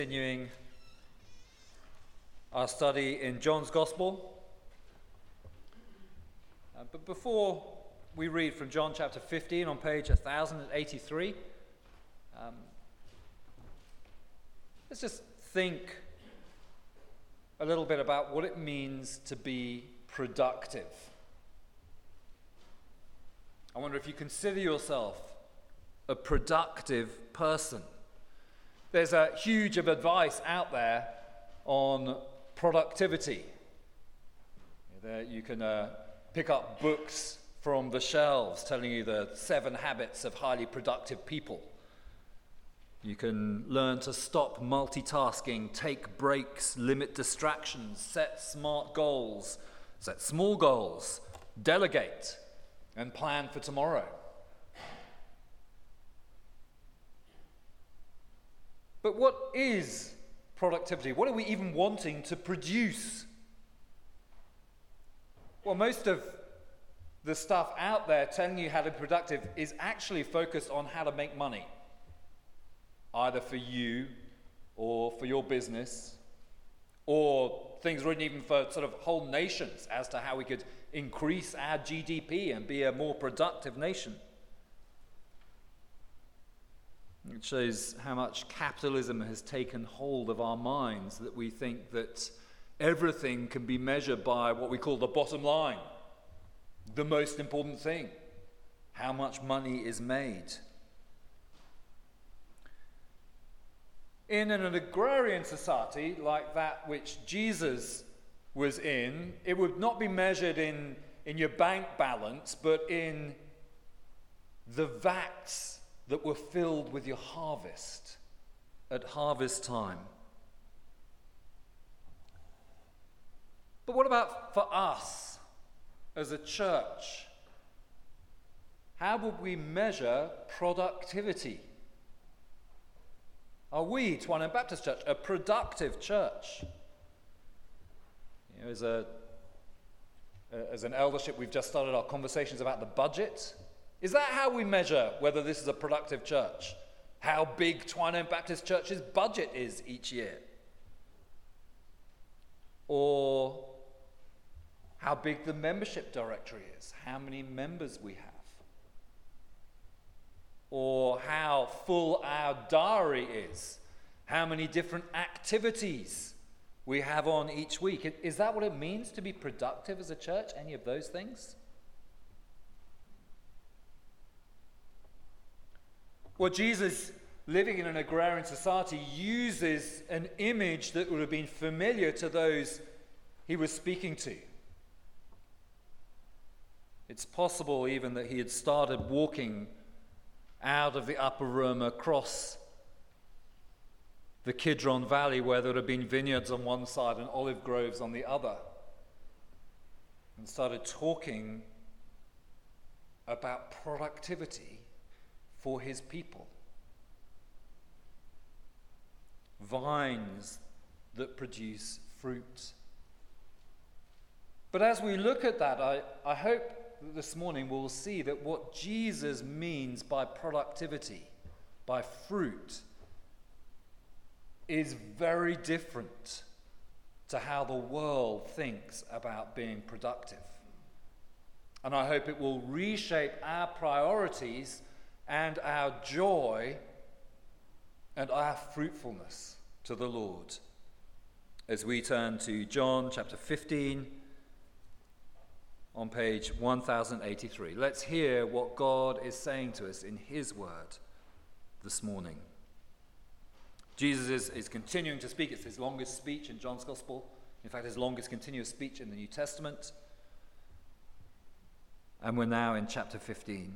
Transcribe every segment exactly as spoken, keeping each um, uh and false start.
Continuing our study in John's Gospel. Uh, but before we read from John chapter fifteen on page one thousand eighty-three, um, let's just think a little bit about what it means to be productive. I wonder if you consider yourself a productive person. There's a huge of advice out there on productivity. There you can uh, pick up books from the shelves telling you the seven habits of highly productive people. You can learn to stop multitasking, take breaks, limit distractions, set smart goals, set small goals, delegate, and plan for tomorrow. But what is productivity? What are we even wanting to produce? Well, most of the stuff out there telling you how to be productive is actually focused on how to make money, either for you or for your business, or things written even for sort of whole nations as to how we could increase our G D P and be a more productive nation. It shows how much capitalism has taken hold of our minds, that we think that everything can be measured by what we call the bottom line, the most important thing, how much money is made. In an agrarian society like that which Jesus was in, it would not be measured in, in your bank balance, but in the vats that were filled with your harvest at harvest time. But what about for us as a church? How would we measure productivity? Are we, Twynham Baptist Church, a productive church? You know, as a as an eldership, we've just started our conversations about the budget. Is that how we measure whether this is a productive church? How big Twynham Baptist Church's budget is each year? Or how big the membership directory is? How many members we have? Or how full our diary is? How many different activities we have on each week? Is that what it means to be productive as a church? Any of those things? Well, Jesus, living in an agrarian society, uses an image that would have been familiar to those he was speaking to. It's possible even that he had started walking out of the upper room across the Kidron Valley, where there would have been vineyards on one side and olive groves on the other, and started talking about productivity for his people. Vines that produce fruit. But as we look at that, I, I hope that this morning we'll see that what Jesus means by productivity, by fruit, is very different to how the world thinks about being productive. And I hope it will reshape our priorities and our joy and our fruitfulness to the Lord as we turn to John chapter fifteen on page one thousand eighty-three. Let's hear what God is saying to us in his word this morning. Jesus is, is continuing to speak. It's his longest speech in John's Gospel. In fact, his longest continuous speech in the New Testament. And we're now in chapter fifteen.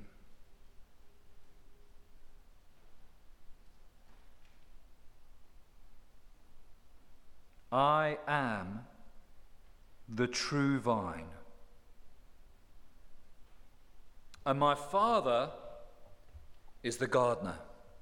I am the true vine, and my Father is the gardener.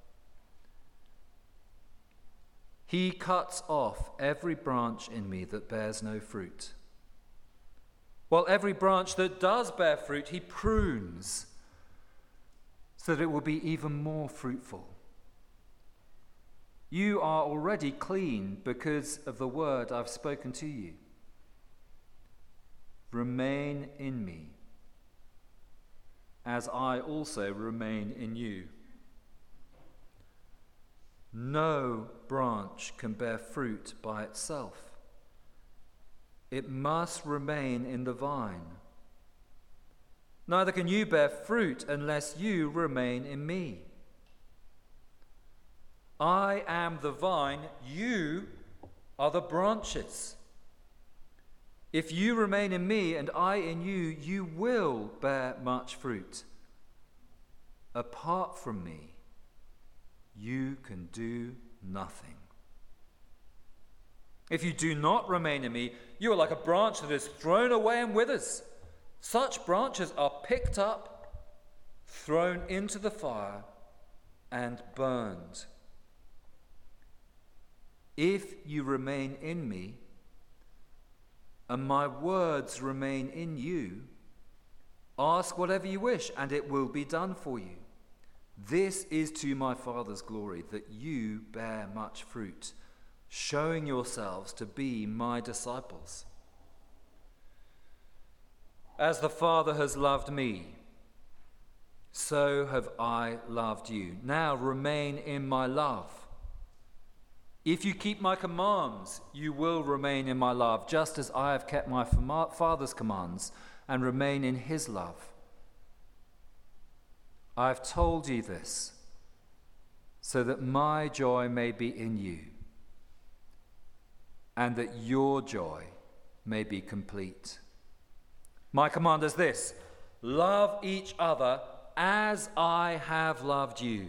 He cuts off every branch in me that bears no fruit, while every branch that does bear fruit he prunes, so that it will be even more fruitful. You are already clean because of the word I've spoken to you. Remain in me, as I also remain in you. No branch can bear fruit by itself. It must remain in the vine. Neither can you bear fruit unless you remain in me. I am the vine, you are the branches. If you remain in me and I in you, you will bear much fruit. Apart from me, you can do nothing. If you do not remain in me, you are like a branch that is thrown away and withers. Such branches are picked up, thrown into the fire, and burned. If you remain in me, and my words remain in you, ask whatever you wish, and it will be done for you. This is to my Father's glory, that you bear much fruit, showing yourselves to be my disciples. As the Father has loved me, so have I loved you. Now remain in my love. If you keep my commands, you will remain in my love, just as I have kept my Father's commands and remain in his love. I have told you this, so that my joy may be in you, and that your joy may be complete. My command is this: love each other as I have loved you.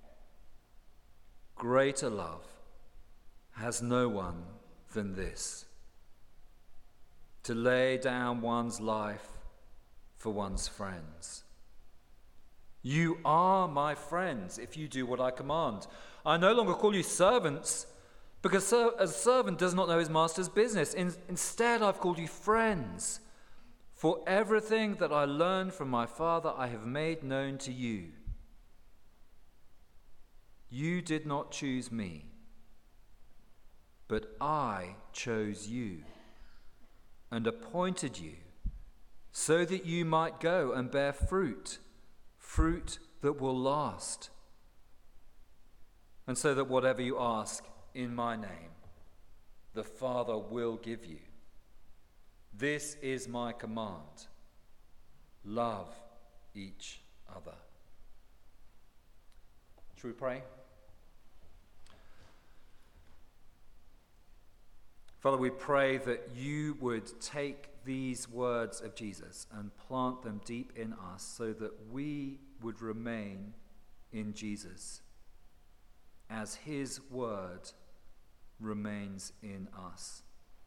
Greater love has no one than this, to lay down one's life for one's friends. You are my friends if you do what I command. I no longer call you servants, because a servant does not know his master's business. In, instead, I've called you friends. For everything that I learned from my Father I have made known to you. You did not choose me, but I chose you and appointed you so that you might go and bear fruit, fruit that will last, and so that whatever you ask in my name, the Father will give you. This is my command: love each other. Shall we pray? Father, we pray that you would take these words of Jesus and plant them deep in us so that we would remain in Jesus as his word remains in us.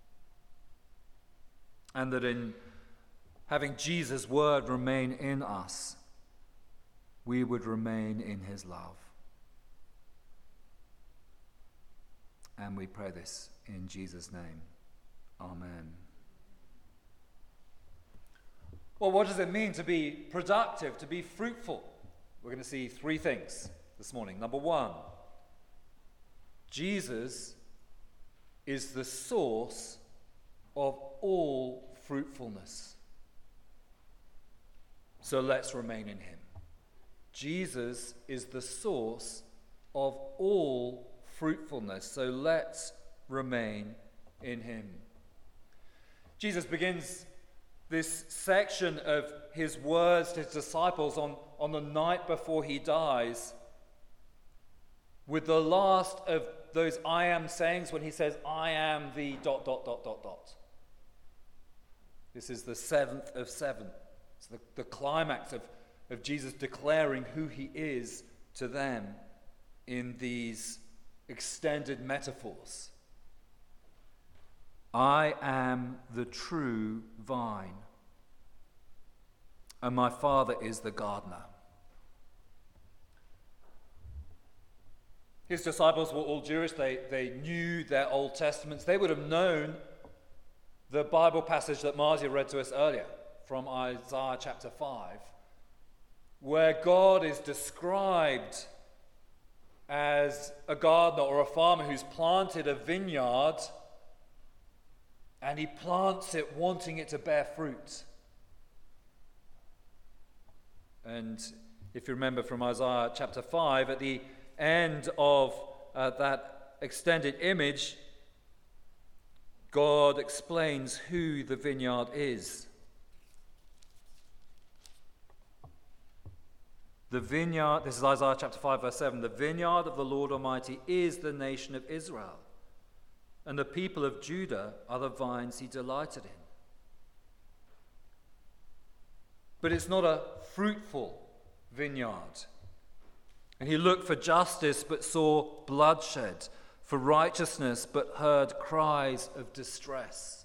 And that in having Jesus' word remain in us, we would remain in his love. And we pray this in Jesus' name. Amen. Well, what does it mean to be productive, to be fruitful? We're going to see three things this morning. Number one, Jesus is the source of all fruitfulness. So let's remain in him. Jesus is the source of all fruitfulness. So let's remain in him. Jesus begins this section of his words to his disciples on, on the night before he dies with the last of those I am sayings when he says, I am the dot, dot, dot, dot, dot. This is the seventh of seven. It's the, the climax of, of Jesus declaring who he is to them in these extended metaphors. I am the true vine, and my Father is the gardener. His disciples were all Jewish. They, they knew their Old Testaments. They would have known the Bible passage that Marcia read to us earlier from Isaiah chapter five, where God is described as a gardener or a farmer who's planted a vineyard, and he plants it wanting it to bear fruit. And if you remember from Isaiah chapter five, at the end of uh, that extended image, God explains who the vineyard is. The vineyard, this is Isaiah chapter five, verse seven, the vineyard of the Lord Almighty is the nation of Israel, and the people of Judah are the vines he delighted in. But it's not a fruitful vineyard. And he looked for justice but saw bloodshed, for righteousness but heard cries of distress.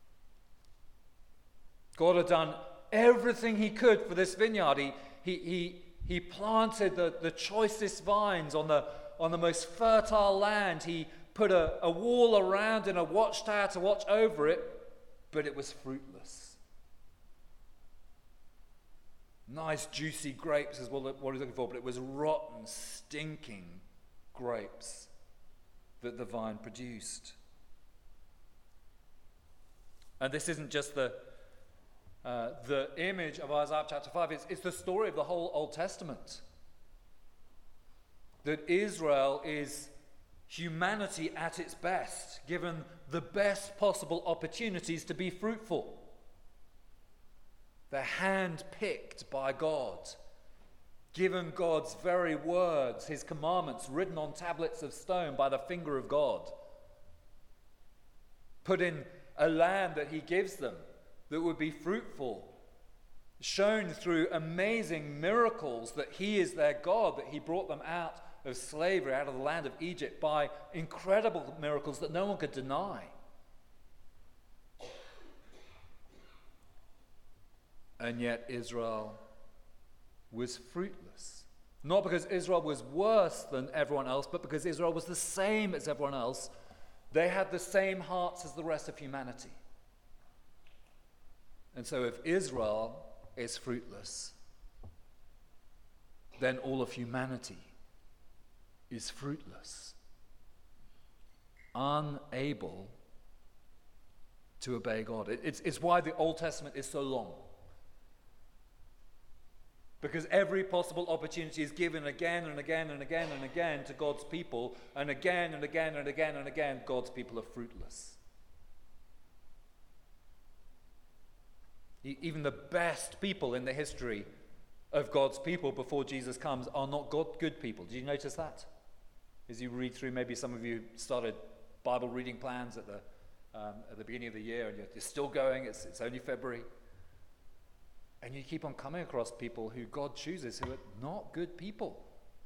God had done everything he could for this vineyard. He, he, he, he planted the, the choicest vines on the, on the most fertile land. He put a, a wall around and a watchtower to watch over it, but it was fruitless. Nice juicy grapes is what, what he's looking for, but it was rotten, stinking grapes that the vine produced. And this isn't just the uh, the image of Isaiah chapter five, it's, it's the story of the whole Old Testament. That Israel is humanity at its best, given the best possible opportunities to be fruitful. They're hand-picked by God, given God's very words, his commandments, written on tablets of stone by the finger of God, put in a land that he gives them that would be fruitful, shown through amazing miracles that he is their God, that he brought them out of slavery, out of the land of Egypt, by incredible miracles that no one could deny. And yet Israel was fruitless. Not because Israel was worse than everyone else, but because Israel was the same as everyone else. They had the same hearts as the rest of humanity. And so if Israel is fruitless, then all of humanity is fruitless, unable to obey God. It, it's, it's why the Old Testament is so long. Because every possible opportunity is given again and again and again and again to God's people, and again and again and again and again, God's people are fruitless. Even the best people in the history of God's people before Jesus comes are not God, good people. Did you notice that? As you read through, maybe some of you started Bible reading plans at the um, at the beginning of the year, and you're, you're still going. It's, it's only February. And you keep on coming across people who God chooses who are not good people.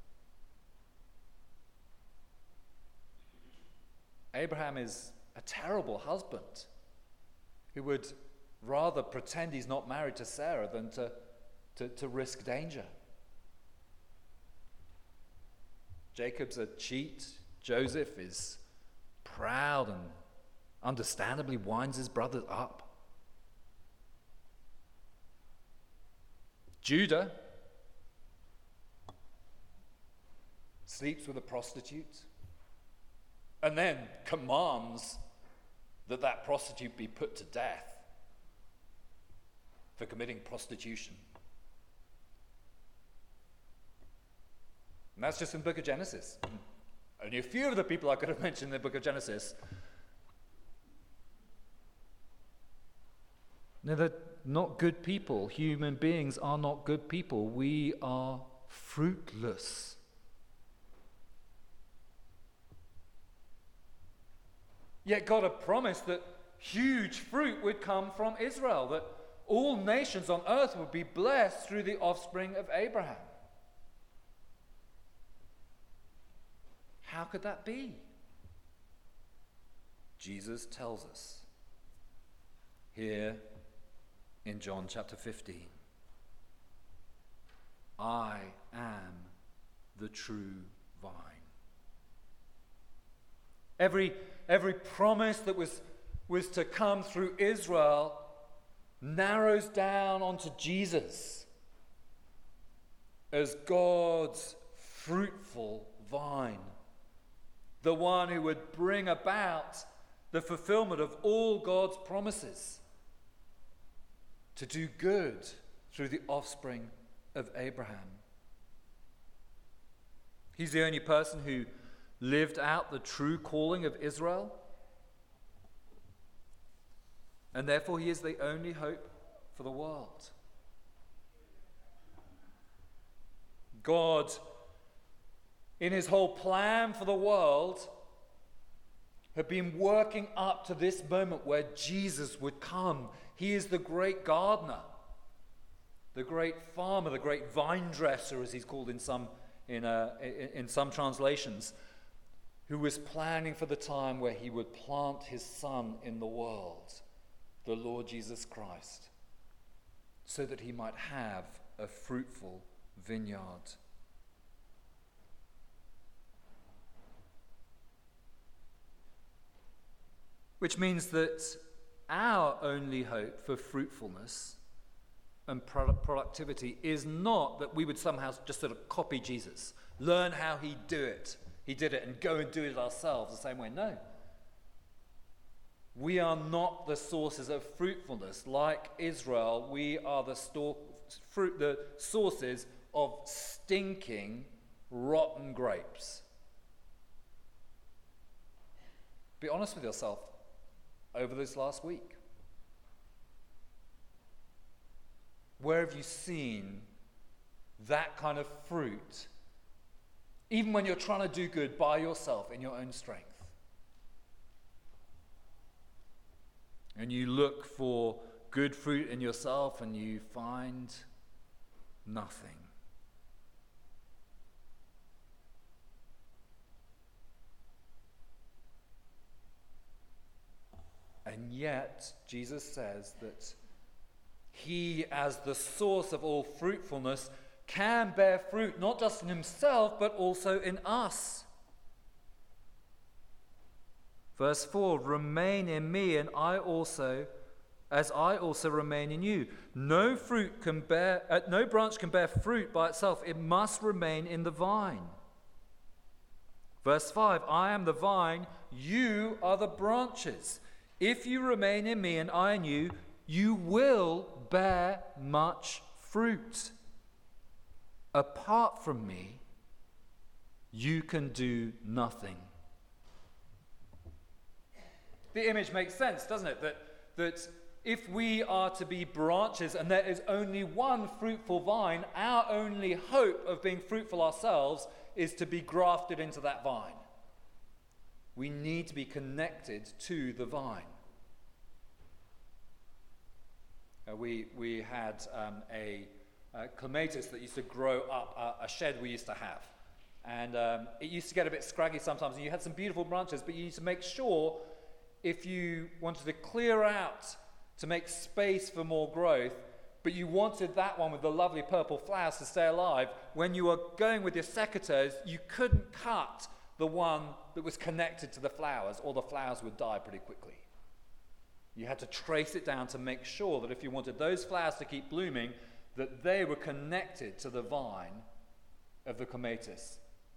Abraham is a terrible husband who would rather pretend he's not married to Sarah than to, to, to risk danger. Jacob's a cheat. Joseph is proud and understandably winds his brothers up. Judah sleeps with a prostitute and then commands that that prostitute be put to death for committing prostitution. And that's just in the book of Genesis. Only a few of the people I could have mentioned in the book of Genesis. No, they're not good people. Human beings are not good people. We are fruitless. Yet God had promised that huge fruit would come from Israel, that all nations on earth would be blessed through the offspring of Abraham. How could that be? Jesus tells us here in John chapter fifteen. I am the true vine. Every, every promise that was, was to come through Israel narrows down onto Jesus as God's fruitful vine, the one who would bring about the fulfillment of all God's promises to do good through the offspring of Abraham. He's the only person who lived out the true calling of Israel, and therefore he is the only hope for the world. God, in his whole plan for the world, had been working up to this moment where Jesus would come. He is the great gardener, the great farmer, the great vine dresser, as he's called in some in, uh, in, in some translations, who was planning for the time where he would plant his son in the world, the Lord Jesus Christ, so that he might have a fruitful vineyard. Which means that our only hope for fruitfulness and product productivity is not that we would somehow just sort of copy Jesus, learn how he do it, he did it, and go and do it ourselves the same way. No. We are not the sources of fruitfulness. Like Israel, we are the, store, fruit, the sources of stinking, rotten grapes. Be honest with yourself over this last week. Where have you seen that kind of fruit, even when you're trying to do good by yourself in your own strength? And you look for good fruit in yourself and you find nothing. And yet, Jesus says that he, as the source of all fruitfulness, can bear fruit not just in himself, but also in us. Verse four, remain in me, and I also, as I also remain in you. No fruit can bear, uh, no branch can bear fruit by itself. It must remain in the vine. Verse five, I am the vine, you are the branches. If you remain in me and I in you, you will bear much fruit. Apart from me, you can do nothing. The image makes sense, doesn't it? That, that if we are to be branches and there is only one fruitful vine, our only hope of being fruitful ourselves is to be grafted into that vine. We need to be connected to the vine. Uh, we, we had um, a uh, clematis that used to grow up uh, a shed we used to have. And um, it used to get a bit scraggy sometimes, and you had some beautiful branches, but you need to make sure, if you wanted to clear out to make space for more growth, but you wanted that one with the lovely purple flowers to stay alive, when you were going with your secateurs, you couldn't cut the one that was connected to the flowers, or the flowers would die pretty quickly. You had to trace it down to make sure that if you wanted those flowers to keep blooming, that they were connected to the vine of the clematis.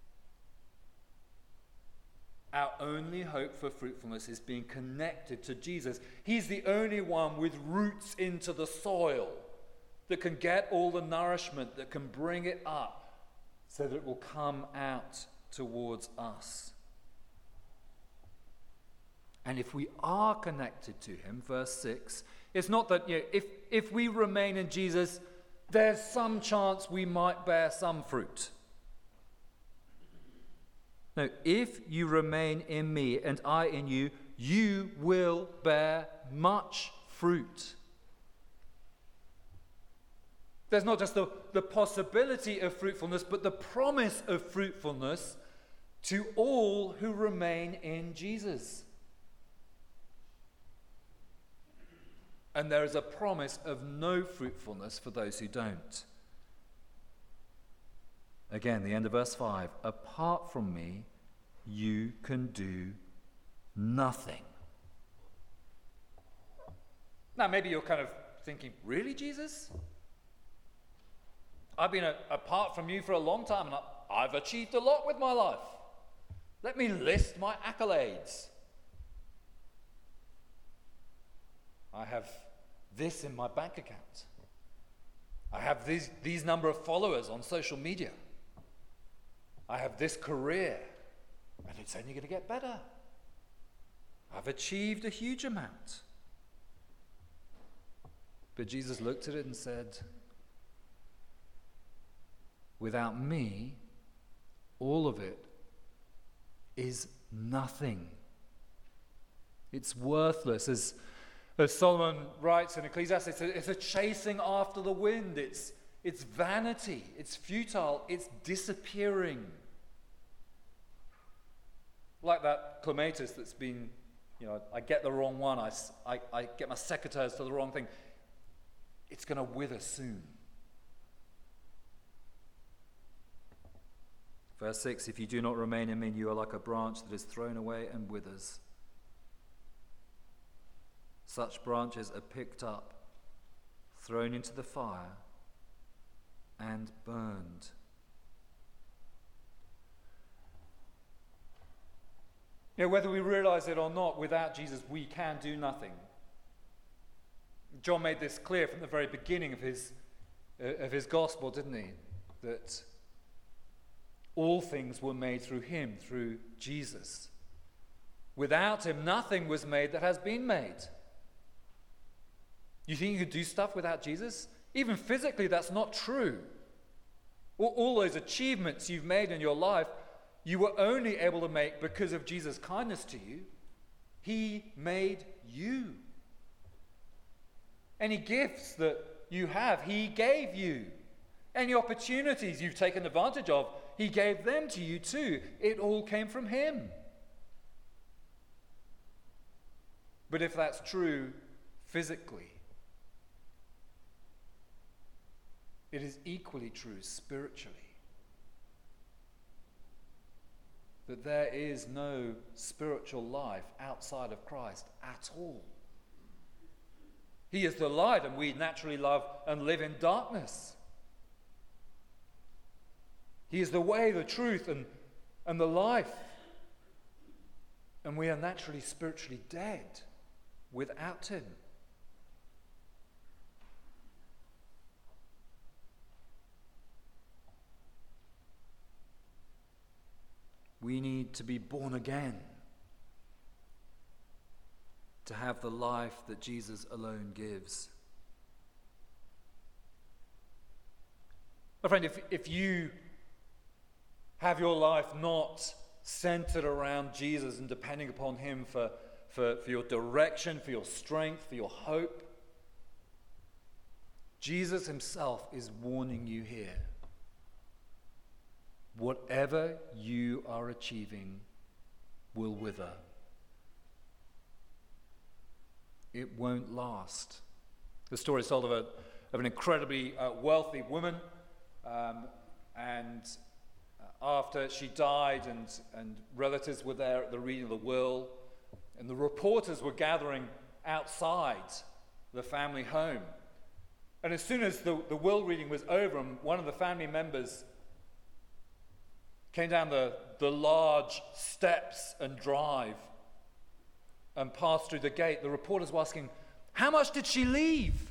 Our only hope for fruitfulness is being connected to Jesus. He's the only one with roots into the soil that can get all the nourishment, that can bring it up so that it will come out towards us. And if we are connected to him, verse six, it's not that, you know, if, if we remain in Jesus, there's some chance we might bear some fruit. No, if you remain in me and I in you, you will bear much fruit. There's not just the, the possibility of fruitfulness, but the promise of fruitfulness to all who remain in Jesus. And there is a promise of no fruitfulness for those who don't. Again, the end of verse five. Apart from me, you can do nothing. Now, maybe you're kind of thinking, really, Jesus? I've been a, apart from you for a long time, and I, I've achieved a lot with my life. Let me list my accolades. I have this in my bank account. I have these, these number of followers on social media. I have this career, and it's only going to get better. I've achieved a huge amount. But Jesus looked at it and said, without me, all of it is nothing. It's worthless. As, as Solomon writes in Ecclesiastes, it's a, it's a chasing after the wind. It's, it's vanity. It's futile. It's disappearing. Like that clematis that's been, you know, I get the wrong one. I, I, I get my secateurs for the wrong thing. It's going to wither soon. Verse six, if you do not remain in me, you are like a branch that is thrown away and withers. Such branches are picked up, thrown into the fire, and burned. You know, whether we realize it or not, without Jesus, we can do nothing. John made this clear from the very beginning of his, uh, of his gospel, didn't he? That all things were made through him, through Jesus. Without him, nothing was made that has been made. You think you could do stuff without Jesus? Even physically, that's not true. All, all those achievements you've made in your life, you were only able to make because of Jesus' kindness to you. He made you. Any gifts that you have, he gave you. Any opportunities you've taken advantage of, he gave them to you too. It all came from him. But if that's true physically, it is equally true spiritually. That there is no spiritual life outside of Christ at all. He is the light, and we naturally love and live in darkness. He is the way, the truth, and, and the life. And we are naturally spiritually dead without him. We need to be born again to have the life that Jesus alone gives. My friend, if, if you have your life not centered around Jesus and depending upon him for, for, for your direction, for your strength, for your hope, Jesus himself is warning you here. Whatever you are achieving will wither. It won't last. The story is told of, a, of an incredibly uh, wealthy woman, um, and after she died and, and relatives were there at the reading of the will, and the reporters were gathering outside the family home. And as soon as the, the will reading was over, and one of the family members came down the, the large steps and drive and passed through the gate, the reporters were asking, how much did she leave?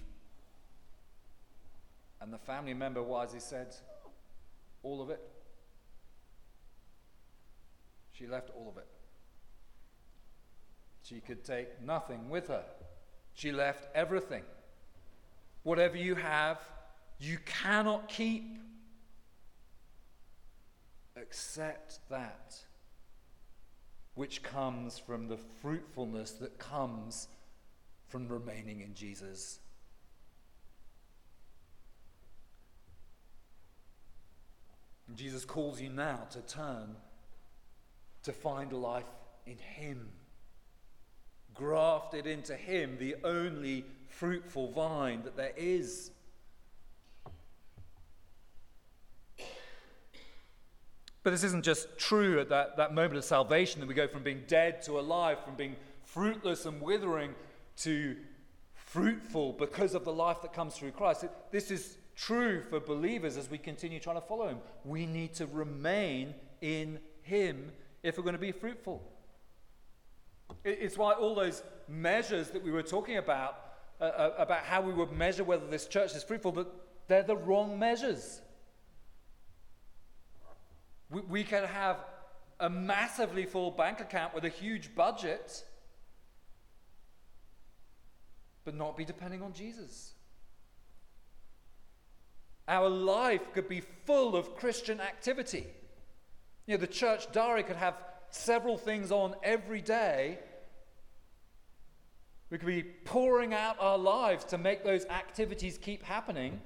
And the family member wisely said, all of it. She left all of it. She could take nothing with her. She left everything. Whatever you have, you cannot keep except that which comes from the fruitfulness that comes from remaining in Jesus. And Jesus calls you now to turn to find life in him, grafted into him, the only fruitful vine that there is. But this isn't just true at that, that moment of salvation, that we go from being dead to alive, from being fruitless and withering to fruitful because of the life that comes through Christ. It, this is true for believers as we continue trying to follow him. We need to remain in him if we're going to be fruitful. It's why all those measures that we were talking about, uh, about how we would measure whether this church is fruitful, that they're the wrong measures. We, we can have a massively full bank account with a huge budget, but not be depending on Jesus. Our life could be full of Christian activity. You know, the church diary could have several things on every day. We could be pouring out our lives to make those activities keep happening,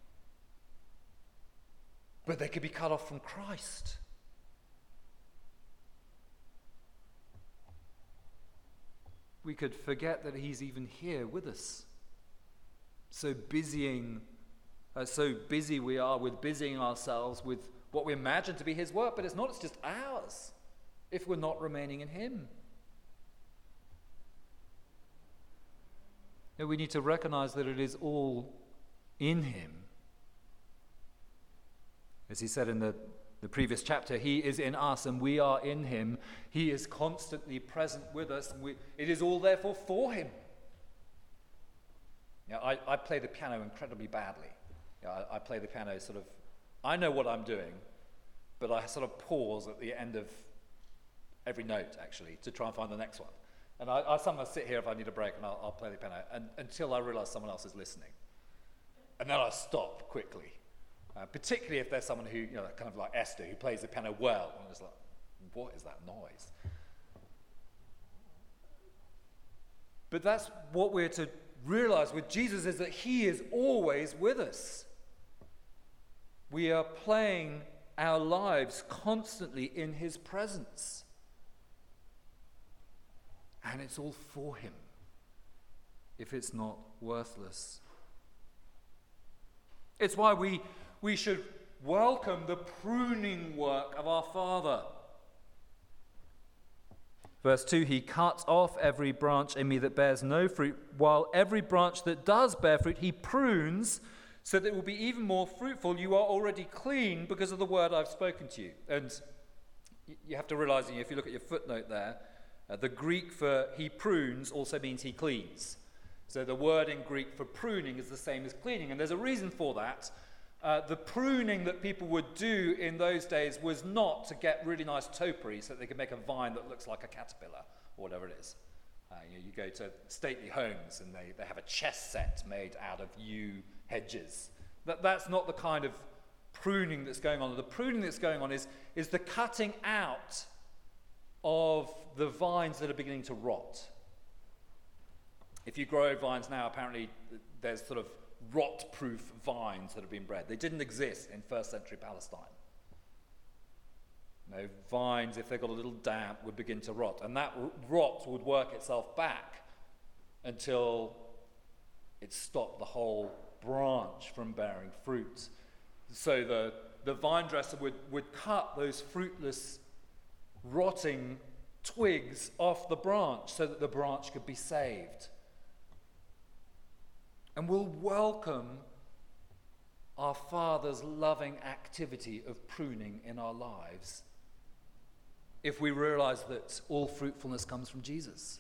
but they could be cut off from Christ. We could forget that he's even here with us. So busying, uh, so busy we are with busying ourselves with what we imagine to be his work, but it's not, it's just ours if we're not remaining in him. And we need to recognize that it is all in him. As he said in the, the previous chapter, he is in us and we are in him. He is constantly present with us. And we, it is all therefore for him. You know, I, I play the piano incredibly badly. You know, I, I play the piano sort of, I know what I'm doing, but I sort of pause at the end of every note, actually, to try and find the next one. And I, I sometimes sit here if I need a break and I'll, I'll play the piano and, until I realize someone else is listening. And then I stop quickly. Uh, particularly if there's someone who, you know, kind of like Esther, who plays the piano well. And it's like, what is that noise? But that's what we're to realize with Jesus, is that he is always with us. We are playing our lives constantly in his presence. And it's all for him. If it's not worthless. It's why we, we should welcome the pruning work of our Father. Verse two, he cuts off every branch in me that bears no fruit, while every branch that does bear fruit, he prunes so that it will be even more fruitful. You are already clean because of the word I've spoken to you. And you have to realize, if you look at your footnote there, Uh, the Greek for he prunes also means he cleans. So the word in Greek for pruning is the same as cleaning. And there's a reason for that. Uh, the pruning that people would do in those days was not to get really nice topiary so that they could make a vine that looks like a caterpillar or whatever it is. Uh, you, know, you go to stately homes and they, they have a chess set made out of yew hedges. That, that's not the kind of pruning that's going on. The pruning that's going on is, is the cutting out of the vines that are beginning to rot. If you grow vines now, apparently there's sort of rot-proof vines that have been bred. They didn't exist in first century Palestine. You know, vines, if they got a little damp, would begin to rot. And that rot would work itself back until it stopped the whole branch from bearing fruit. So the, the vine dresser would, would cut those fruitless, rotting twigs off the branch so that the branch could be saved. And we'll welcome our Father's loving activity of pruning in our lives if we realize that all fruitfulness comes from Jesus.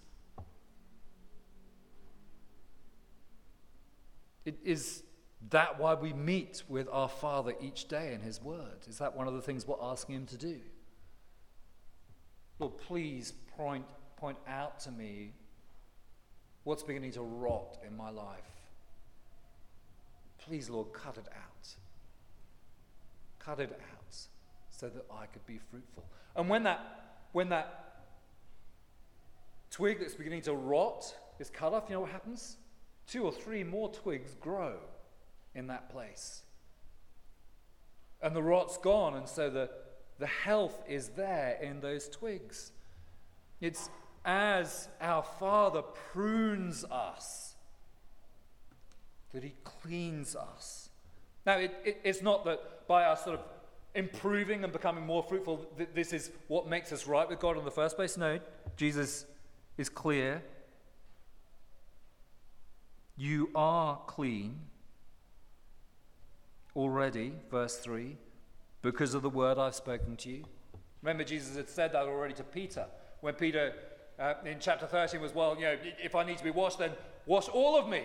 It is that why we meet with our Father each day in his word? Is that one of the things we're asking him to do? Lord, please point, point out to me what's beginning to rot in my life. Please, Lord, cut it out. Cut it out so that I could be fruitful. And when that, when that twig that's beginning to rot is cut off, you know what happens? Two or three more twigs grow in that place. And the rot's gone, and so the, the health is there in those twigs. It's as our Father prunes us that he cleans us. Now, it, it, it's not that by us sort of improving and becoming more fruitful, that this is what makes us right with God in the first place. No, Jesus is clear. You are clean. already, verse three, because of the word I've spoken to you. Remember, Jesus had said that already to Peter. When Peter, uh, in chapter thirteen, was, well, you know, if I need to be washed, then wash all of me.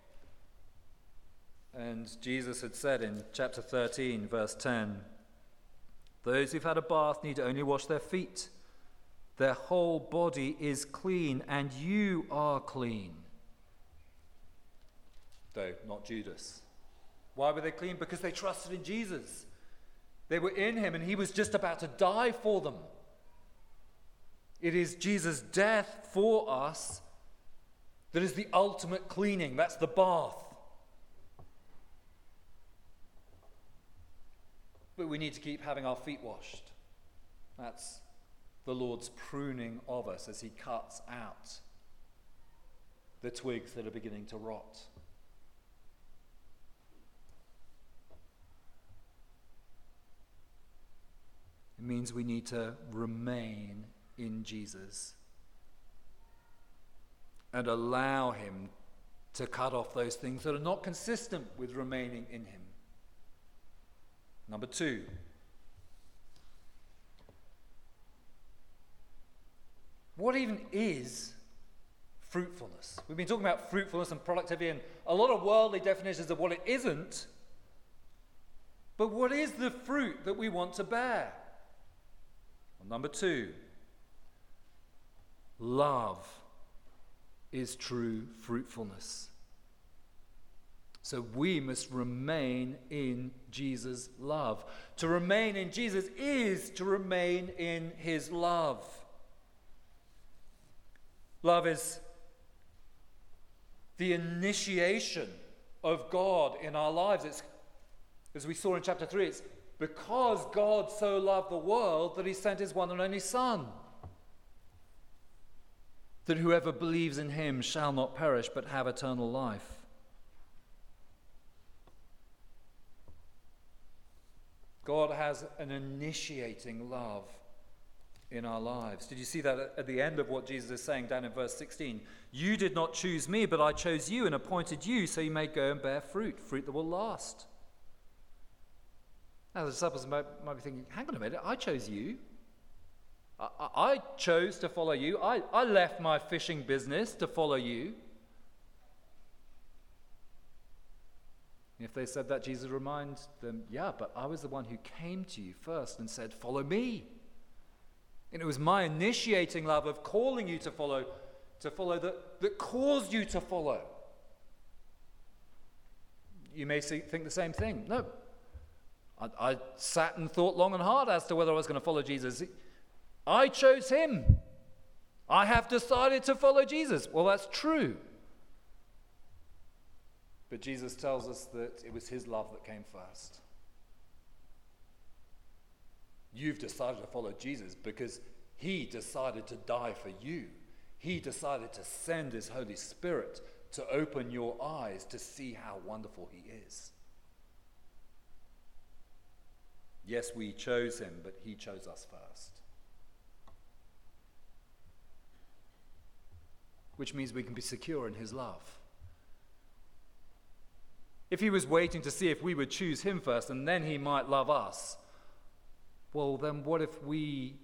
And Jesus had said in chapter thirteen, verse ten, those who've had a bath need only wash their feet. Their whole body is clean, and you are clean. Though not Judas. Why were they clean? Because they trusted in Jesus. They were in him, and he was just about to die for them. It is Jesus' death for us that is the ultimate cleaning. That's the bath. But we need to keep having our feet washed. That's the Lord's pruning of us as he cuts out the twigs that are beginning to rot. It means we need to remain in Jesus and allow him to cut off those things that are not consistent with remaining in him. Number two, what even is fruitfulness? We've been talking about fruitfulness and productivity and a lot of worldly definitions of what it isn't. But what is the fruit that we want to bear? Well, number two, love is true fruitfulness. So we must remain in Jesus' love. To remain in Jesus is to remain in his love. Love is the initiation of God in our lives. It's, as we saw in chapter three, it's because God so loved the world that he sent his one and only Son, that whoever believes in him shall not perish but have eternal life. God has an initiating love in our lives. Did you see that at the end of what Jesus is saying down in verse sixteen? You did not choose me, but I chose you and appointed you so you may go and bear fruit, fruit that will last. Now the disciples might, might be thinking, hang on a minute, I chose you. I, I, I chose to follow you. I, I left my fishing business to follow you. If they said that, Jesus reminds them, yeah, but I was the one who came to you first and said, follow me. And it was my initiating love of calling you to follow, to follow that, that caused you to follow. You may see, think the same thing. No, I, I sat and thought long and hard as to whether I was going to follow Jesus. I chose him. I have decided to follow Jesus. Well, that's true. But Jesus tells us that it was his love that came first. You've decided to follow Jesus because he decided to die for you. He decided to send his Holy Spirit to open your eyes to see how wonderful he is. Yes, we chose him, but he chose us first. Which means we can be secure in his love. If he was waiting to see if we would choose him first and then he might love us, well, then what if we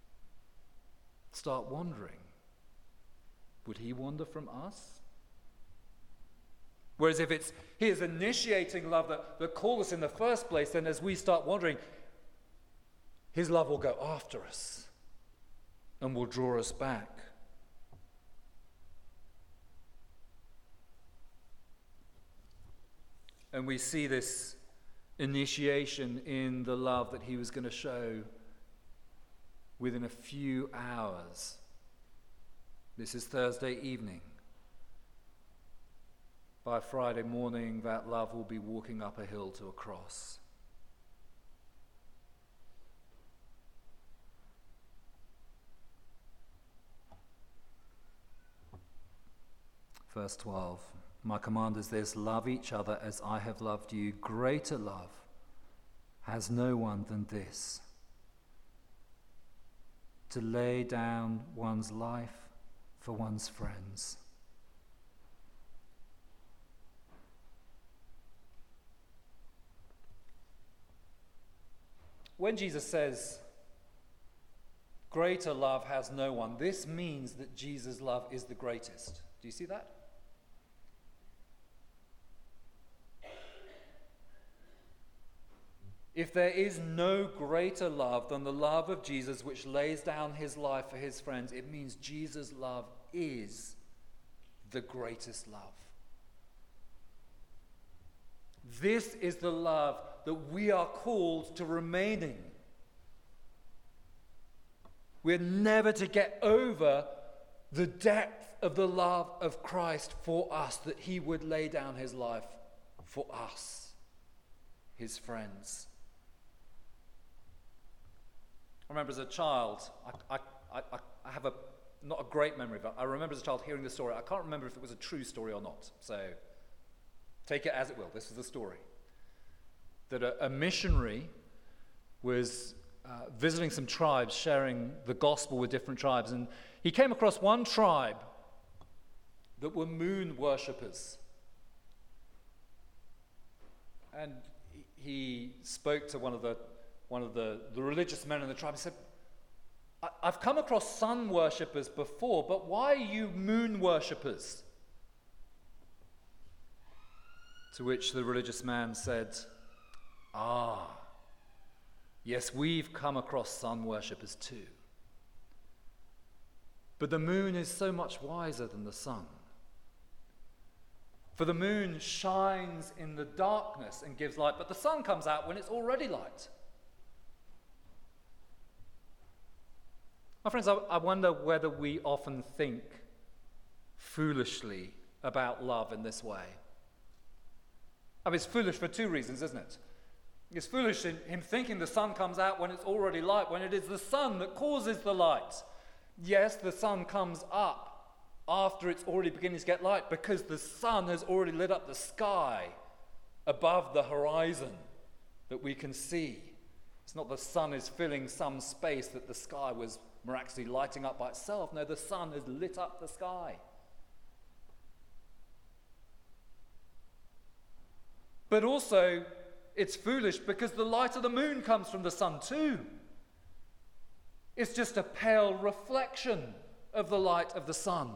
start wandering? Would he wander from us? Whereas if it's his initiating love that, that called us in the first place, then as we start wandering, his love will go after us and will draw us back. And we see this initiation in the love that he was going to show within a few hours. This is Thursday evening. By Friday morning, that love will be walking up a hill to a cross. Verse twelve. My command is this, love each other as I have loved you. Greater love has no one than this, to lay down one's life for one's friends. when Jesus says, greater love has no one, this means that Jesus' love is the greatest. Do you see that? If there is no greater love than the love of Jesus, which lays down his life for his friends, it means Jesus' love is the greatest love. This is the love that we are called to remain in. We're never to get over the depth of the love of Christ for us, that he would lay down his life for us, his friends. I remember as a child, I, I, I, I have a not a great memory of it. I remember as a child hearing the story. I can't remember if it was a true story or not, so take it as it will. This is the story. That a, a missionary was uh, visiting some tribes, sharing the gospel with different tribes, and he came across one tribe that were moon worshippers. And he spoke to one of the one of the, the religious men in the tribe. He said, I, I've come across sun worshippers before, but why are you moon worshippers? To which the religious man said, ah, yes, we've come across sun worshippers too. But the moon is so much wiser than the sun. For the moon shines in the darkness and gives light, but the sun comes out when it's already light. My friends, I, I wonder whether we often think foolishly about love in this way. I mean, it's foolish for two reasons, isn't it? It's foolish in him thinking the sun comes out when it's already light, when it is the sun that causes the light. Yes, the sun comes up after it's already beginning to get light, because the sun has already lit up the sky above the horizon that we can see. It's not the sun is filling some space that the sky was miraculously lighting up by itself. No, the sun has lit up the sky. But also, it's foolish because the light of the moon comes from the sun too. It's just a pale reflection of the light of the sun.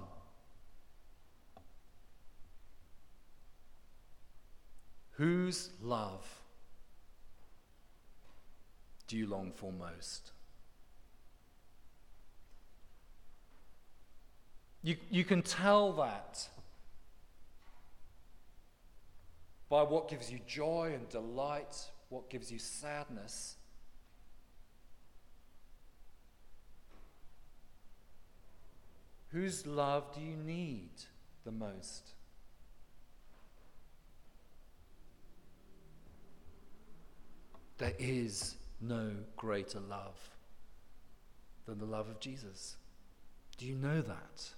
Whose love do you long for most? You, you can tell that by what gives you joy and delight, what gives you sadness. Whose love do you need the most? There is no greater love than the love of Jesus. Do you know that?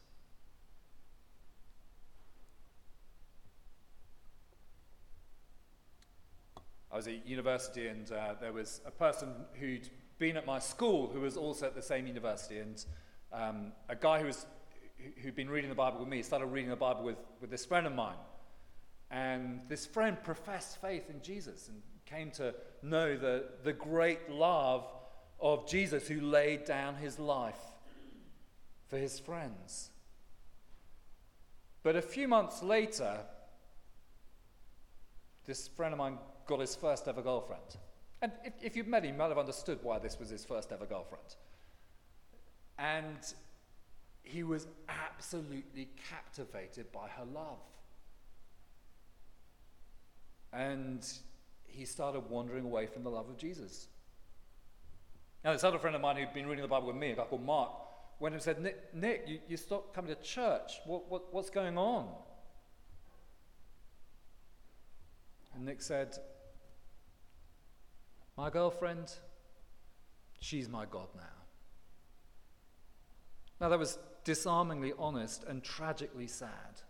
I was at university, and uh, there was a person who'd been at my school who was also at the same university, and um, a guy who was who'd been reading the Bible with me started reading the Bible with, with this friend of mine. And this friend professed faith in Jesus and came to know the, the great love of Jesus, who laid down his life for his friends. But a few months later, this friend of mine got his first ever girlfriend. And if, if you'd met him, you might have understood why this was his first ever girlfriend. And he was absolutely captivated by her love. And he started wandering away from the love of Jesus. Now, this other friend of mine who'd been reading the Bible with me, a guy called Mark, went and said, Nick, Nick you, you stopped coming to church. What, what, what's going on? And Nick said, my girlfriend, she's my God now. Now, that was disarmingly honest and tragically sad.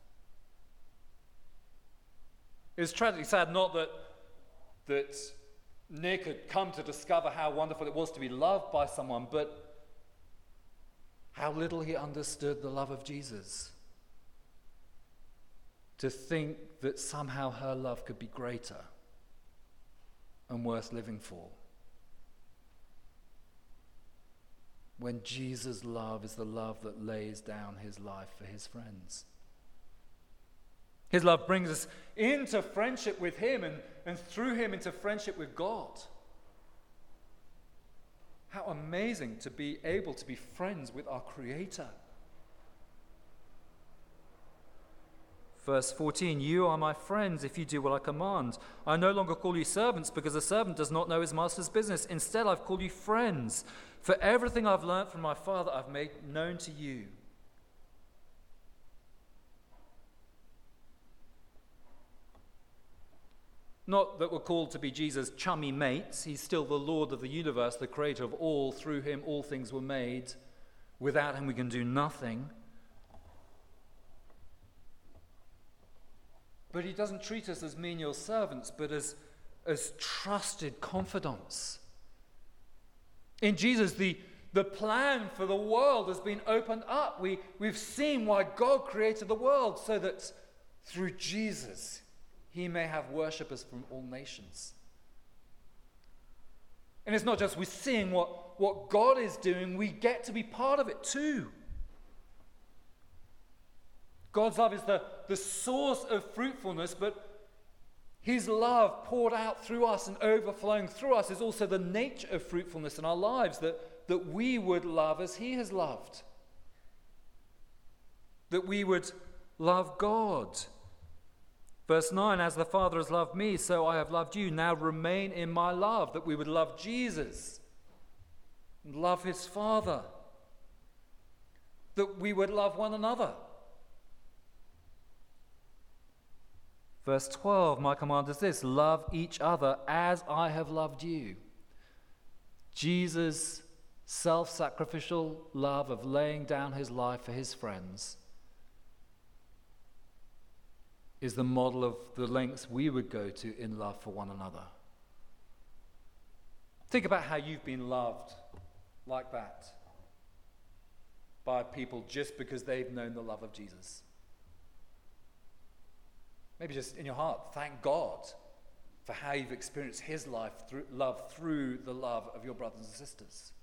It was tragically sad, not that, that Nick had come to discover how wonderful it was to be loved by someone, but how little he understood the love of Jesus. To think that somehow her love could be greater and worth living for. when Jesus' love is the love that lays down his life for his friends. His love brings us into friendship with him and, and through him into friendship with God. How amazing to be able to be friends with our Creator. Verse fourteen, you are my friends if you do what I command. I no longer call you servants because a servant does not know his master's business. Instead, I've called you friends. For everything I've learned from my Father, I've made known to you. Not that we're called to be Jesus' chummy mates. He's still the Lord of the universe, the creator of all. Through him, all things were made. Without him, we can do nothing. But he doesn't treat us as menial servants, but as, as trusted confidants. In Jesus, the, the plan for the world has been opened up. We, we've seen why God created the world, so that through Jesus, he may have worshippers from all nations. And it's not just we're seeing what, what God is doing, we get to be part of it too. God's love is the, the source of fruitfulness, but his love poured out through us and overflowing through us is also the nature of fruitfulness in our lives, that, that we would love as he has loved. That we would love God. Verse nine, as the Father has loved me, so I have loved you. Now remain in my love. That we would love Jesus and love his Father. That we would love one another. Verse twelve, my command is this, love each other as I have loved you. Jesus' self-sacrificial love of laying down his life for his friends is the model of the lengths we would go to in love for one another. Think about how you've been loved like that by people just because they've known the love of Jesus. Maybe just in your heart, thank God for how you've experienced his life through love through the love of your brothers and sisters.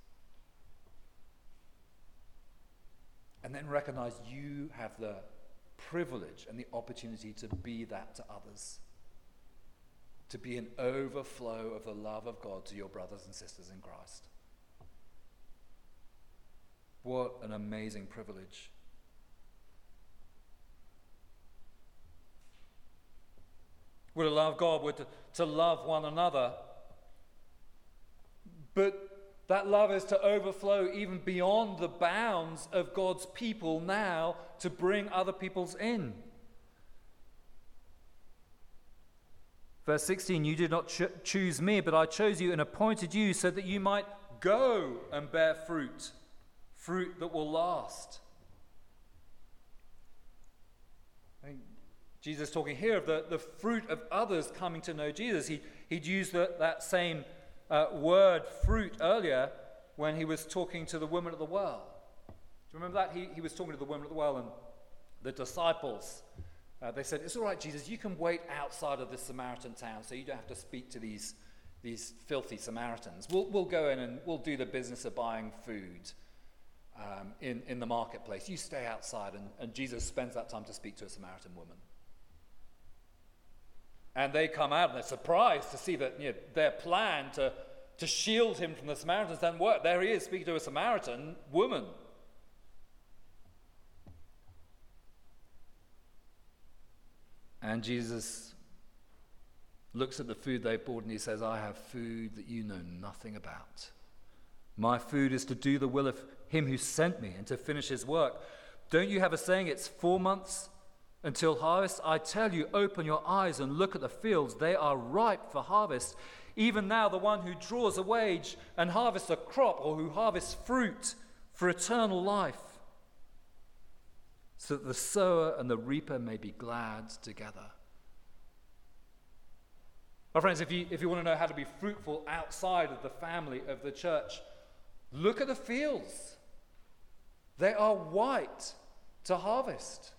And then recognize you have the privilege and the opportunity to be that to others. To be an overflow of the love of God to your brothers and sisters in Christ. What an amazing privilege. We're to love God, we're to, to love one another. But that love is to overflow even beyond the bounds of God's people now to bring other peoples in. Verse sixteen, you did not cho- choose me, but I chose you and appointed you so that you might go and bear fruit, fruit that will last. I think Jesus is talking here of the, the fruit of others coming to know Jesus. He, he'd used the, that same uh, word, fruit, earlier when he was talking to the woman at the well. Do you remember that? He, he was talking to the woman at the well, and the disciples, uh, they said, it's all right, Jesus, you can wait outside of this Samaritan town so you don't have to speak to these, these filthy Samaritans. We'll, we'll go in and we'll do the business of buying food um, in, in the marketplace. You stay outside. And, and Jesus spends that time to speak to a Samaritan woman. And they come out and they're surprised to see that, you know, their plan to, to shield him from the Samaritans doesn't work. There he is speaking to a Samaritan woman. And Jesus looks at the food they bought and he says, I have food that you know nothing about. My food is to do the will of him who sent me and to finish his work. Don't you have a saying, it's four months until harvest? I tell you, open your eyes and look at the fields. They are ripe for harvest. Even now, the one who draws a wage and harvests a crop, or who harvests fruit for eternal life, so that the sower and the reaper may be glad together. My friends, if you, if you want to know how to be fruitful outside of the family of the church, look at the fields. They are white to harvest.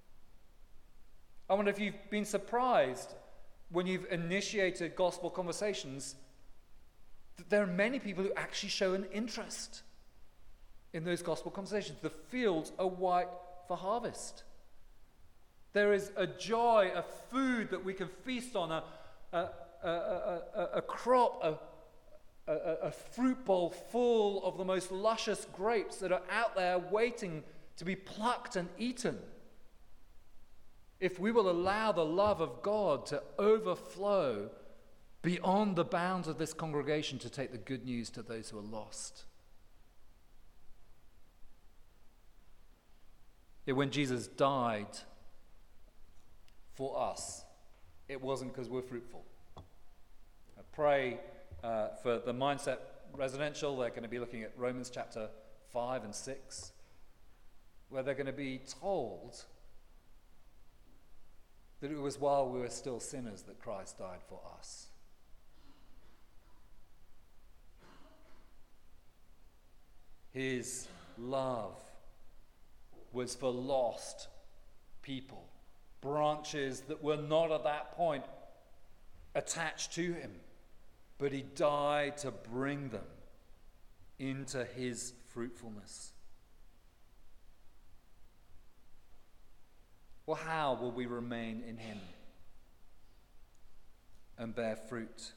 I wonder if you've been surprised when you've initiated gospel conversations that there are many people who actually show an interest. in those gospel conversations. The fields are white for harvest. There is a joy, a food that we can feast on, a, a, a, a, a, a crop, a, a, a fruit bowl full of the most luscious grapes that are out there waiting to be plucked and eaten. If we will allow the love of God to overflow beyond the bounds of this congregation to take the good news to those who are lost. Yet when Jesus died for us, it wasn't because we're fruitful. I pray uh, for the Mindset Residential. They're going to be looking at Romans chapter five and six, where they're going to be told that it was while we were still sinners that Christ died for us. His love was for lost people, branches that were not at that point attached to him, but he died to bring them into his fruitfulness. Well, how will we remain in him and bear fruit?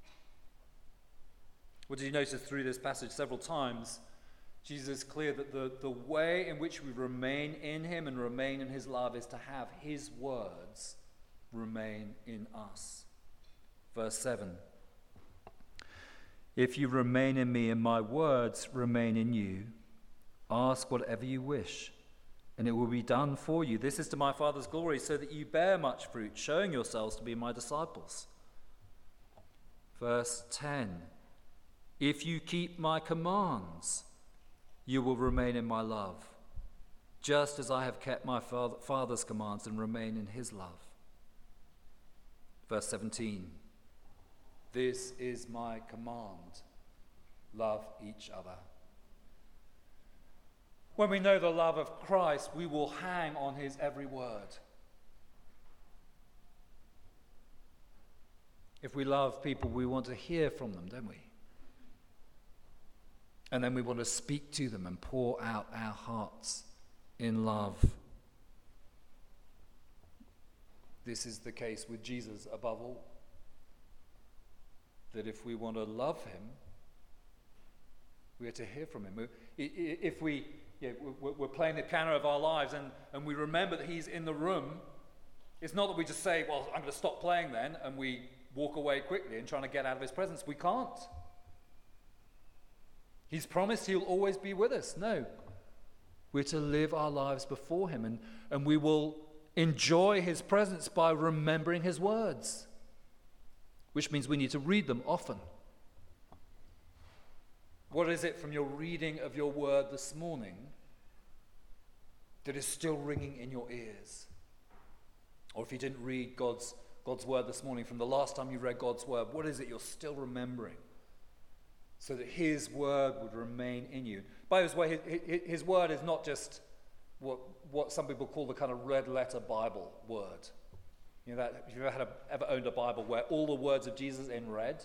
Well, did you notice through this passage several times, Jesus is clear that the, the way in which we remain in him and remain in his love is to have his words remain in us. Verse seven. If you remain in me and my words remain in you, ask whatever you wish, and it will be done for you. This is to my Father's glory, so that you bear much fruit, showing yourselves to be my disciples. Verse ten. If you keep my commands, you will remain in my love, just as I have kept my father, Father's commands and remain in his love. Verse seventeen. This is my command. Love each other. When we know the love of Christ, we will hang on his every word. If we love people, we want to hear from them, don't we? And then we want to speak to them and pour out our hearts in love. This is the case with Jesus above all. That if we want to love him, we are to hear from him. If we, yeah, we're playing the piano of our lives and, and we remember that he's in the room, it's not that we just say, well, I'm going to stop playing then, and we walk away quickly and trying to get out of his presence. We can't. He's promised he'll always be with us. No. We're to live our lives before him, and, and we will enjoy his presence by remembering his words, which means we need to read them often. What is it from your reading of your word this morning that is still ringing in your ears? Or if you didn't read God's, God's word this morning, from the last time you read God's word, what is it you're still remembering? So that his word would remain in you. By the way, his, his word is not just what, what some people call the kind of red letter Bible word. You know, that, if you've ever, had a, ever owned a Bible where all the words of Jesus are in red?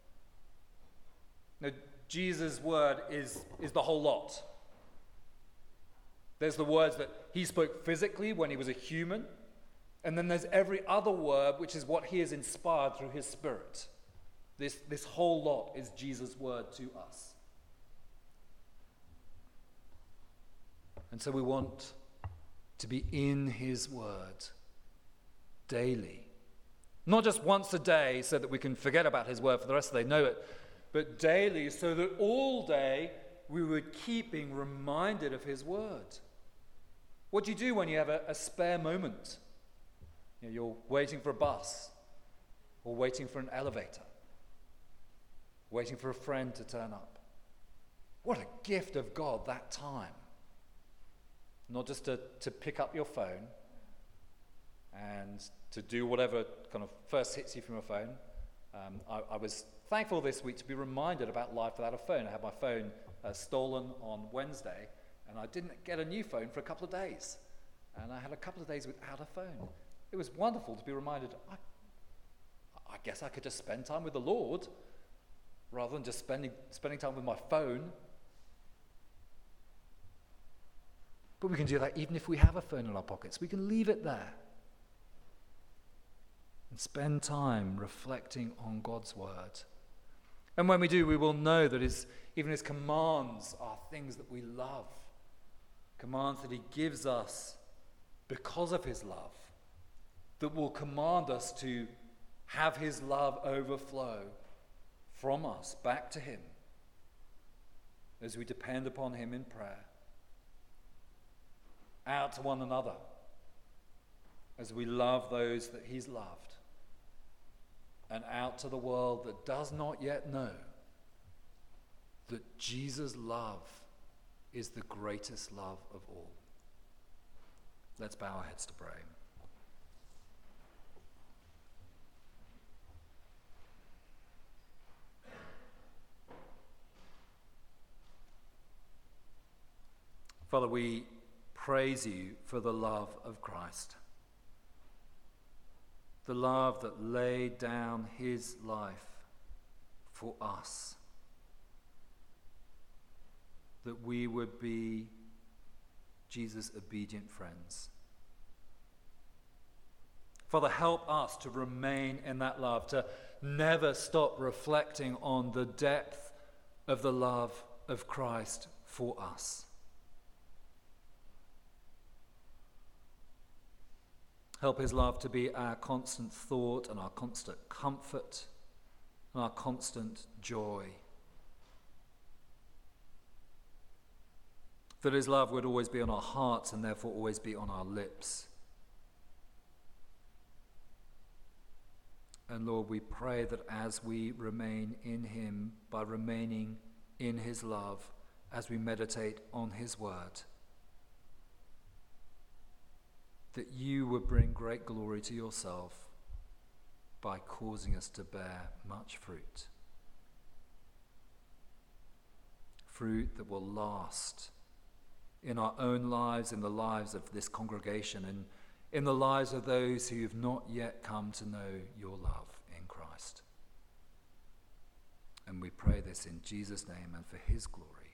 No, Jesus' word is, is the whole lot. There's the words that he spoke physically when he was a human, and then there's every other word, which is what he has inspired through his Spirit. This, this whole lot is Jesus' word to us. And so we want to be in his word daily. Not just once a day so that we can forget about his word for the rest of the day, know it, but daily so that all day we were keeping reminded of his word. What do you do when you have a, a spare moment? You know, you're waiting for a bus or waiting for an elevator, waiting for a friend to turn up. What a gift of God, that time. Not just to, to pick up your phone and to do whatever kind of first hits you from your phone. Um, I, I was thankful this week to be reminded about life without a phone. I had my phone uh, stolen on Wednesday, and I didn't get a new phone for a couple of days. And I had a couple of days without a phone. It was wonderful to be reminded, I, I guess I could just spend time with the Lord rather than just spending spending time with my phone. But we can do that even if we have a phone in our pockets. We can leave it there and spend time reflecting on God's word. And when we do, we will know that his, even his commands are things that we love. Commands that he gives us because of his love, that will command us to have his love overflow from us back to him as we depend upon him in prayer, out to one another as we love those that he's loved, and out to the world that does not yet know that Jesus' love is the greatest love of all. Let's bow our heads to pray. Father, we praise you for the love of Christ, the love that laid down his life for us, that we would be Jesus' obedient friends. Father, help us to remain in that love, to never stop reflecting on the depth of the love of Christ for us. Help his love to be our constant thought and our constant comfort and our constant joy. That his love would always be on our hearts and therefore always be on our lips. And Lord, we pray that as we remain in him, by remaining in his love, as we meditate on his word, that you would bring great glory to yourself by causing us to bear much fruit. Fruit that will last in our own lives, in the lives of this congregation, and in the lives of those who have not yet come to know your love in Christ. And we pray this in Jesus' name and for his glory.